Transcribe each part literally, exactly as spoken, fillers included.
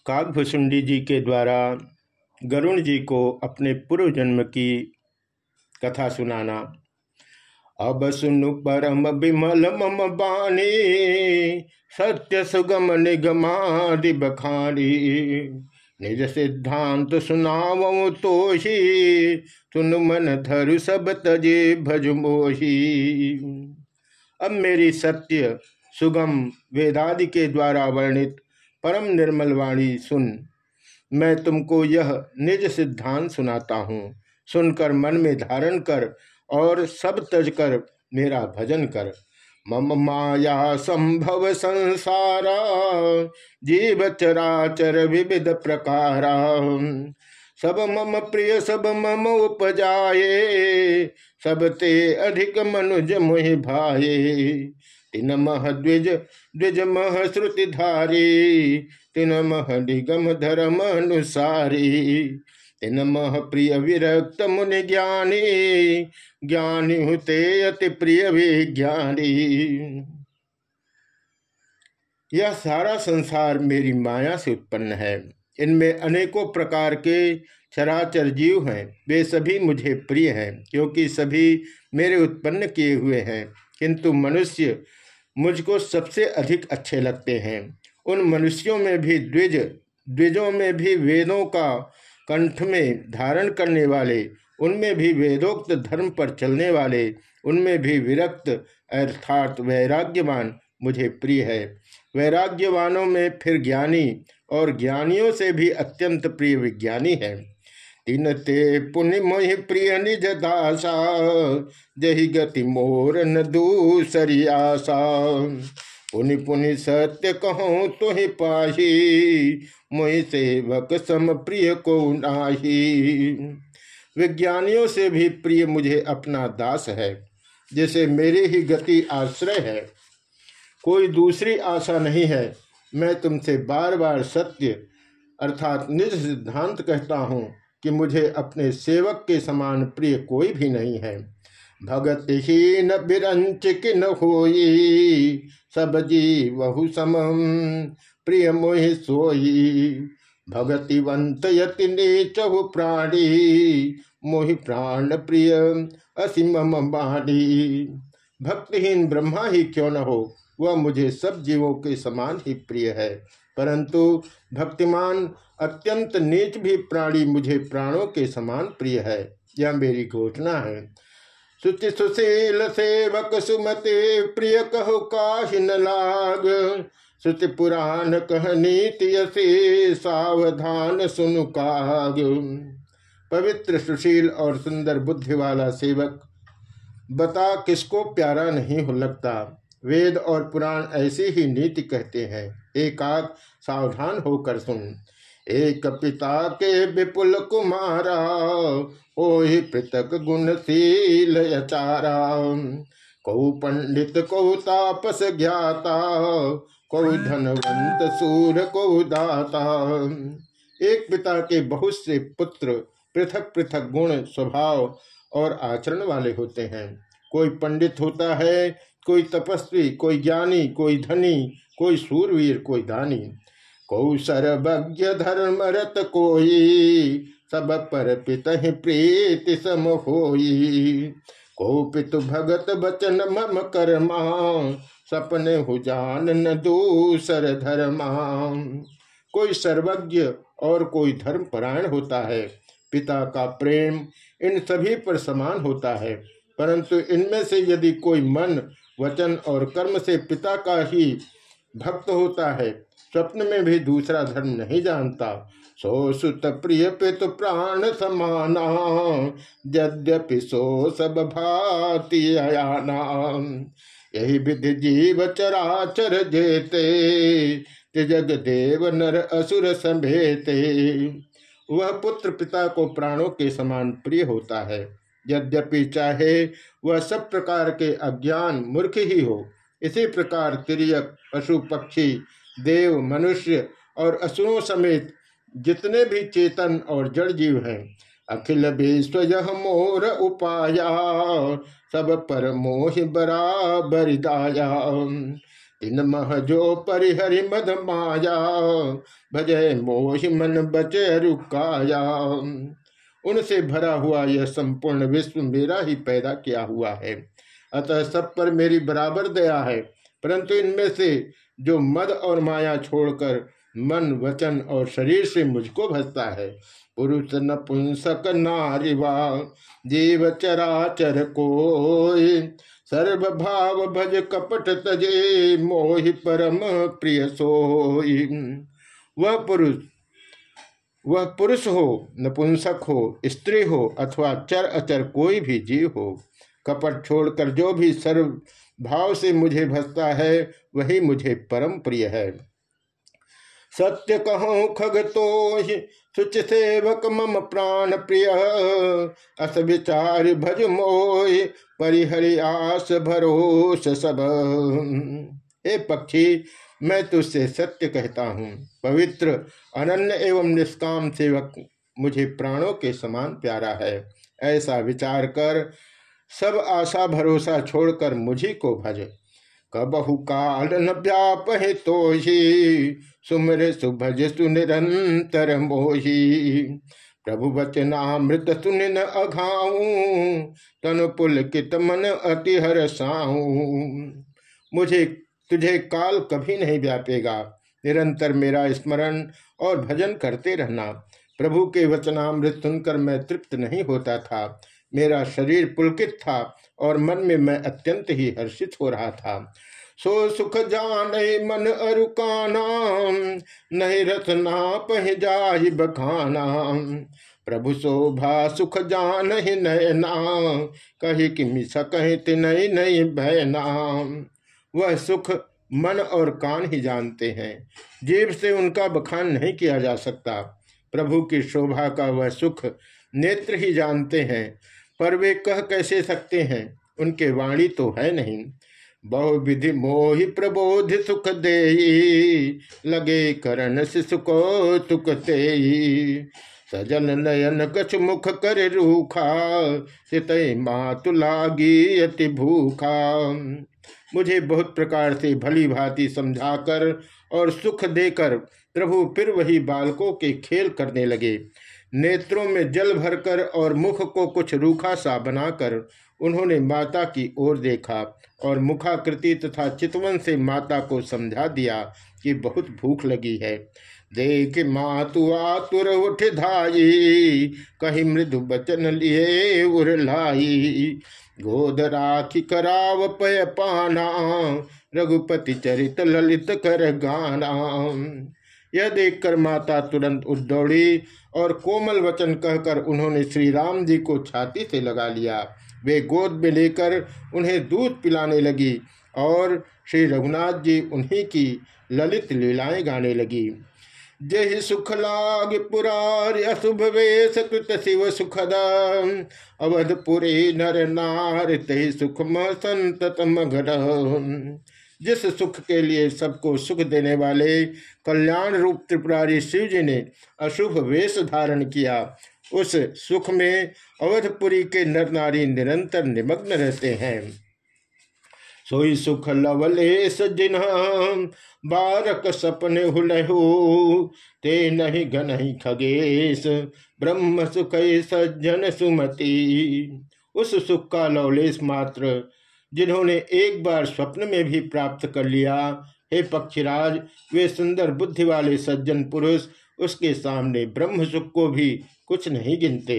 काकभुसुंडी जी के द्वारा गरुण जी को अपने पूर्व जन्म की कथा सुनाना। अब सुनु परम विमल मम बानी, सत्य सुगम निगमादि बखानी। निज सिद्धांत सुनावो तोही, सुन मन धरु सब तजे भज मोही। अब मेरी सत्य सुगम वेदादि के द्वारा वर्णित परम निर्मल वाणी सुन। मैं तुमको यह निज सिद्धांत सुनाता हूँ। सुनकर मन में धारण कर और सब तज कर मेरा भजन कर। मम माया संभव संसारा, जीव चराचर विविध प्रकारा। सब मम प्रिय सब मम उपजाए, सब ते अधिक मनुज मोहि भाए। तिन मह द्विज द्विज मह श्रुतिधारी, तिन मह निगम धर्म अनुसारी। तिन मह प्रिय विरक्त मुनि ज्ञानी, ज्ञानी हुते अति प्रिय विज्ञानी। यह सारा संसार मेरी माया से उत्पन्न है। इनमें अनेकों प्रकार के चराचर जीव हैं। वे सभी मुझे प्रिय हैं, क्योंकि सभी मेरे उत्पन्न किए हुए हैं। किंतु मनुष्य मुझको सबसे अधिक अच्छे लगते हैं। उन मनुष्यों में भी द्विज, द्विजों में भी वेदों का कंठ में धारण करने वाले, उनमें भी वेदोक्त धर्म पर चलने वाले, उनमें भी विरक्त अर्थात वैराग्यवान मुझे प्रिय है। वैराग्यवानों में फिर ज्ञानी, और ज्ञानियों से भी अत्यंत प्रिय विज्ञानी है। तीन ते पुनि मोहि प्रिय निज दासा, जहि गति मोर न दूसरी आशा। पुनि पुनि सत्य कहूँ तुहि पाही, मोहि सेवक सम प्रिय को नाही। विज्ञानियों से भी प्रिय मुझे अपना दास है, जैसे मेरी ही गति आश्रय है, कोई दूसरी आशा नहीं है। मैं तुमसे बार बार सत्य अर्थात निज सिद्धांत कहता हूँ कि मुझे अपने सेवक के समान प्रिय कोई भी नहीं है। भगत ही न बिरंच किन होई, सब जीवहु समम प्रिय मोहि सोई। भगतिवंत यति नीचहु प्राणी, मोहि प्राण प्रिय असीम बाणी। भक्तिहीन ब्रह्मा ही क्यों न हो, वह मुझे सब जीवों के समान ही प्रिय है। परंतु भक्तिमान अत्यंत नीच भी प्राणी मुझे प्राणों के समान प्रिय है। यह मेरी घोषणा है। सुचि सुशील सेवक सुमते, प्रिय कहो काहि न लाग। श्रुति पुराण कह नीति यसे, सावधान सुनु काग। पवित्र सुशील और सुंदर बुद्धि वाला सेवक बता किसको प्यारा नहीं हो लगता। वेद और पुराण ऐसी ही नीति कहते हैं। एकाक सावधान होकर सुन। एक पिता के विपुल कुमारा, ओहि पृथक गुणशील यचारा। कौ पंडित कौ तापस ज्ञाता, कौ धनवंत सूर कौ दाता। एक पिता के बहुत से पुत्र पृथक पृथक गुण, स्वभाव और आचरण वाले होते हैं। कोई पंडित होता है, कोई तपस्वी, कोई ज्ञानी, कोई धनी, कोई सूरवीर, कोई दानी। को सर्वज्ञ धर्मरत कोई, सब पर पितहि प्रीति सम होई। को पितु भगत बचन मम कर्मा, सपने हो जान न दूसर धर्मा। कोई सर्वज्ञ और कोई धर्म परायण होता है। पिता का प्रेम इन सभी पर समान होता है, परंतु इनमें से यदि कोई मन, वचन और कर्म से पिता का ही भक्त होता है, स्वप्न में भी दूसरा धर्म नहीं जानता। सो सुत प्रिय पितु प्राण समाना, यद्यपि सो सब भाति अयाना। यही विधि जीव चराचर जेते, जग देव नर असुर संभेते। वह पुत्र पिता को प्राणों के समान प्रिय होता है, यद्यपि चाहे वह सब प्रकार के अज्ञान मूर्ख ही हो। इसी प्रकार तिर्यक, पशु पक्षी, देव, मनुष्य और असुरों समेत जितने भी चेतन और जड़ जीव हैं, अखिल विश्व यह मोर उपाया, सब पर मोहि बराबर दाया। तिन मह जो परिहरि मद माया, भजय मोहि मन बचे रुकाया। उनसे भरा हुआ यह संपूर्ण विश्व मेरा ही पैदा किया हुआ है, अतः सब पर मेरी बराबर दया है। परंतु इनमें से जो मद और माया छोड़कर मन वचन और शरीर से मुझको भजता है, पुरुष नपुंसक नारिवा जीव चराचर कोई, सर्व भाव भज कपट तजे मोहि परम प्रिय सोई। वह पुरुष वह पुरुष हो, नपुंसक हो, स्त्री हो अथवा चर अचर कोई भी जीव हो, कपट छोड़कर जो भी सर्व भाव से मुझे भजता है वही मुझे परम प्रिय है। सत्य कहूँ खग तो सुच सेवक मम प्राण प्रिय, अस विचार भज मोय परिहरि आस भरोस सब। हे पक्षी, मैं तुझसे सत्य कहता हूँ, पवित्र अनन्य एवं निष्काम सेवक मुझे प्राणों के समान प्यारा है। ऐसा विचार कर सब आशा भरोसा छोड़कर मुझी को भज। कबहु काल न व्यापहि तोहि, सुमिर सुभज सुनिरंतर मोहि। प्रभु वचनामृत सुन न अघाऊं, तनु पुलकित मन अति हरसाऊं। मुझे तुझे काल कभी नहीं व्यापेगा, निरंतर मेरा स्मरण और भजन करते रहना। प्रभु के वचनामृत सुनकर मैं तृप्त नहीं होता था, मेरा शरीर पुलकित था और मन में मैं अत्यंत ही हर्षित हो रहा था। सो सुख जाने मन अरुकाना, नहीं रसना पह जाहि बखाना। प्रभु शोभा सुख जान ही नयना, कही कि सकहि तिनहि नहीं भयना। वह सुख मन और कान ही जानते हैं, जीभ से उनका बखान नहीं किया जा सकता। प्रभु की शोभा का वह सुख नेत्र ही जानते हैं, पर वे कह कैसे सकते हैं, उनके वाणी तो है नहीं। बहुविधि मोहि प्रबोध सुख देई, लगे करण शिशु को तुक तेई। सजल नयन कछ मुख कर रूखा, सितई मातु लागी अति भूखा। मुझे बहुत प्रकार से भली भांति समझाकर और सुख देकर प्रभु फिर वही बालकों के खेल करने लगे। नेत्रों में जल भरकर और मुख को कुछ रूखा सा बनाकर उन्होंने माता की ओर देखा और मुखाकृति तथा चितवन से माता को समझा दिया कि बहुत भूख लगी है। देख मातु आतुर उठ धाई, कहीं मृदु बचन लिए उरलाई। गोद राखी कराव पय पाना, रघुपति चरित ललित कर गाना। यह देखकर माता तुरंत उठ दौड़ी और कोमल वचन कहकर उन्होंने श्री राम जी को छाती से लगा लिया। वे गोद में लेकर उन्हें दूध पिलाने लगी और श्री रघुनाथ जी उन्हीं की ललित लीलाएं गाने लगी। जय सुख लाग पुरार अशुभ वेश कृत शिव सुखद, अवधपुरी नर नार ते सुख संतत मगध। जिस सुख के लिए सबको सुख देने वाले कल्याण रूप त्रिपुरारी शिव जी ने अशुभ वेश धारण किया, उस सुख में अवधपुरी के नर नारी निरंतर निमग्न रहते हैं। सोई सुख लवलेश जिन्ह बारक सपने हुलहु, ते नहीं घनहि खगेश ब्रह्म सुख सज्जन सुमति। उस सुख का लवलेश मात्र जिन्होंने एक बार स्वप्न में भी प्राप्त कर लिया, हे पक्षीराज, वे सुंदर बुद्धि वाले सज्जन पुरुष उसके सामने ब्रह्म सुख को भी कुछ नहीं गिनते।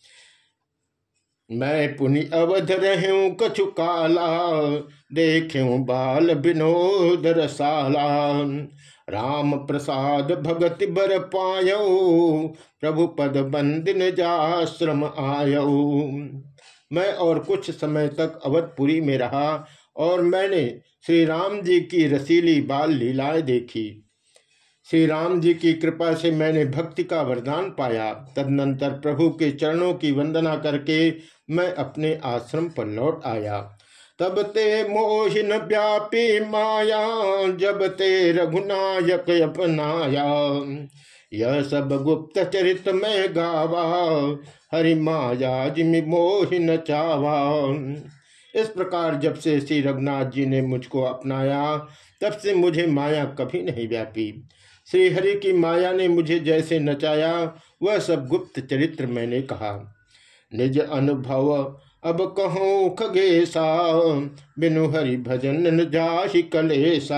मैं पुनि अवध रहूं कछु काला, देखूं बाल विनोद रसाला। राम प्रसाद भगति बर पायो, प्रभु पद बंदिन जाश्रम आयो। मैं और कुछ समय तक अवधपुरी में रहा और मैंने श्री राम जी की रसीली बाल लीलाएं देखी। श्री राम जी की कृपा से मैंने भक्ति का वरदान पाया। तदनंतर प्रभु के चरणों की वंदना करके मैं अपने आश्रम पर लौट आया। तब ते मोहिन व्यापी माया, जब ते रघुनायक अपनाया। यह सब गुप्त चरित में गावा, हरि माया जिमि मोहिन चावा। इस प्रकार जब से श्री रघुनाथ जी ने मुझको अपनाया, तब से मुझे माया कभी नहीं व्यापी। श्रीहरि की माया ने मुझे जैसे नचाया वह सब गुप्त चरित्र मैंने कहा। निज अनुभव अब कहूँ खगेशा, बिनु हरि भजन न जाहि कलेसा।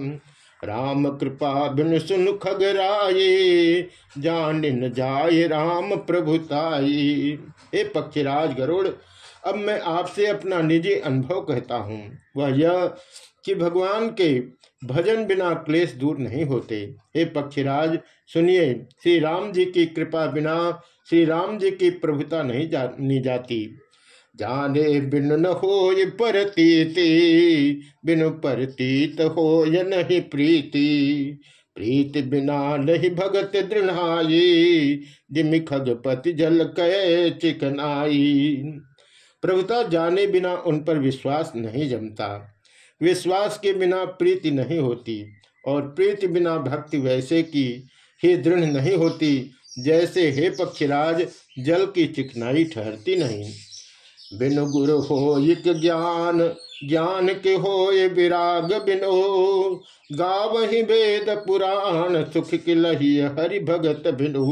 राम कृपा बिनु सुन खगराये, जान न जाय राम प्रभुताई। हे पक्षीराज गरुड़, अब मैं आपसे अपना निजी अनुभव कहता हूँ। वह यह कि भगवान के भजन बिना क्लेश दूर नहीं होते। हे पक्षीराज सुनिए, श्री राम जी की कृपा बिना श्री राम जी की प्रभुता नहीं जानी जाती। जाने बिनु न होय परतीति, बिनु परतीत होय नहीं प्रीति। प्रीति बिना नहीं भगत दृढ़ाई, जिमि खगपति जल कै चिकनाई। प्रभुता जाने बिना उन पर विश्वास नहीं जमता, विश्वास के बिना प्रीति नहीं होती, और प्रीति बिना भक्ति वैसे की ही दृढ़ नहीं होती जैसे हे पक्षीराज जल की चिकनाई ठहरती नहीं। बिनु गुरु होयिक ज्ञान, ज्ञान के होय विराग बिनो। गावहि वेद पुराण, सुख किलहि हरि भगत बिनु।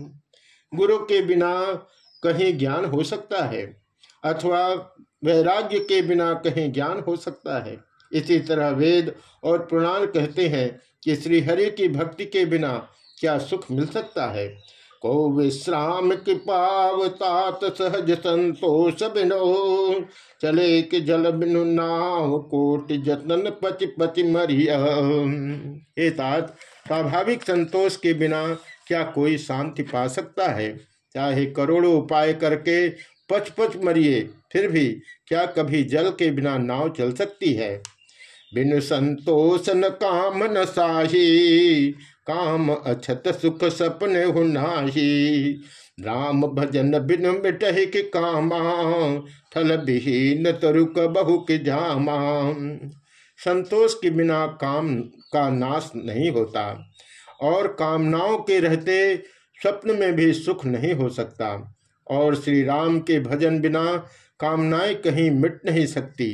गुरु के बिना कहीं ज्ञान हो सकता है, अथवा वैराग्य के बिना कहीं ज्ञान हो सकता है। इसी तरह वेद और पुराण कहते हैं कि श्री हरि की भक्ति के बिना क्या सुख मिल सकता है। को विश्राम की पावतात सहज संतोष बिनो, चले कि जल बिनु नाव कोटि जतन पति पति मरिया। हे तात, स्वाभाविक संतोष के बिना क्या कोई शांति पा सकता है। चाहे करोड़ों उपाय करके पच पच मरिए, फिर भी क्या कभी जल के बिना नाव चल सकती है। बिनु संतोष न काम न साही, काम अछत सुख सपने हो नाही। राम भजन बिनु मिटहि के कामा, थल विहीन तरुक बहु के जामा। संतोष के बिना काम का नाश नहीं होता, और कामनाओं के रहते स्वप्न में भी सुख नहीं हो सकता। और श्री राम के भजन बिना कामनाएं कहीं मिट नहीं सकती।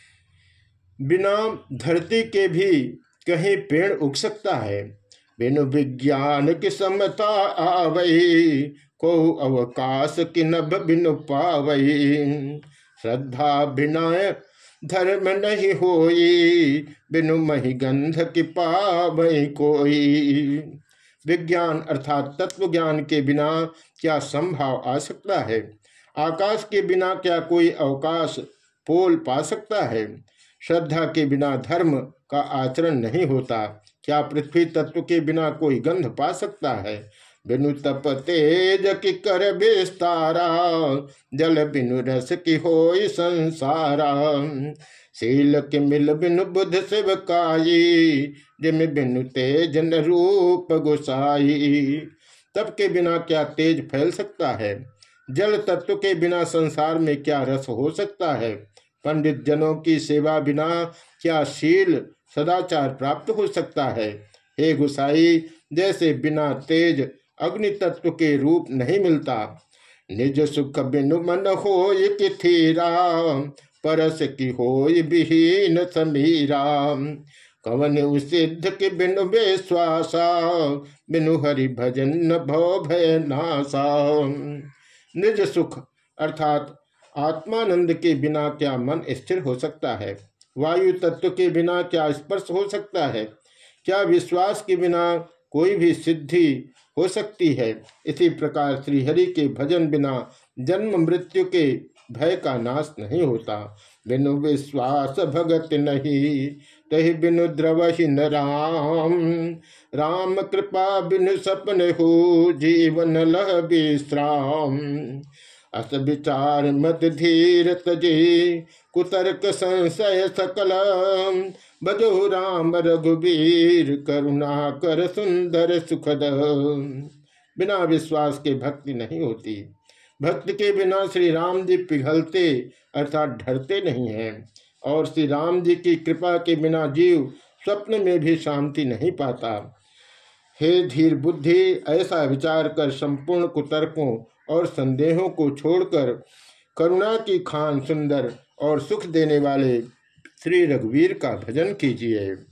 बिना धरती के भी कहीं पेड़ उग सकता है। बिनु विज्ञान की समता आवई, को अवकाश की नभ बिनु पावई। श्रद्धा बिना धर्म नहीं होई, बिनु मही गंध की पावई कोई। विज्ञान अर्थात तत्व ज्ञान के बिना क्या संभाव आ सकता है। आकाश के बिना क्या कोई अवकाश पोल पा सकता है। श्रद्धा के बिना धर्म का आचरण नहीं होता। क्या पृथ्वी तत्व के बिना कोई गंध पा सकता है। बिनु तप तेज की कर विस्तारा, जल बिनु रस की होई संसारा। शील के मिल बिनु बुध शिवकाई, जिम बिनु तेज न रूप गोसाई। तप के बिना क्या तेज फैल सकता है। जल तत्व के बिना संसार में क्या रस हो सकता है। पंडित जनों की सेवा बिना क्या शील सदाचार प्राप्त हो सकता है। हे गोसाई, जैसे बिना तेज अग्नि तत्व के रूप नहीं मिलता। निज सुख बिनु मन होय कि थीरा, परस की होय विहीन समीरा। कवन सिद्ध के बिनु विश्वासा, बिनु हरि भजन न भव भय नासा। निज सुख अर्थात आत्मानंद के बिना क्या मन स्थिर हो सकता है। वायु तत्व के बिना क्या स्पर्श हो सकता है। क्या विश्वास के बिना कोई भी सिद्धि हो सकती है। इसी प्रकार श्रीहरि के भजन बिना जन्म मृत्यु के भय का नाश नहीं होता। बिनु विश्वास भगत नहीं, तहि बिनु द्रवहि न राम। राम कृपा बिनु सपन हो, जीवन लह विश्राम। अस विचार मत धीर तजे, कुतर्क संशय सकल। भजो राम रघुबीर, करुणा कर सुंदर सुखद। बिना विश्वास के भक्ति नहीं होती। भक्त के बिना श्री राम जी पिघलते अर्थात ढरते नहीं हैं। और श्री राम जी की कृपा के बिना जीव स्वप्न में भी शांति नहीं पाता। हे धीर बुद्धि, ऐसा विचार कर संपूर्ण कुतर्कों और संदेहों को छोड़कर करुणा की खान सुंदर और सुख देने वाले श्री रघुवीर का भजन कीजिए।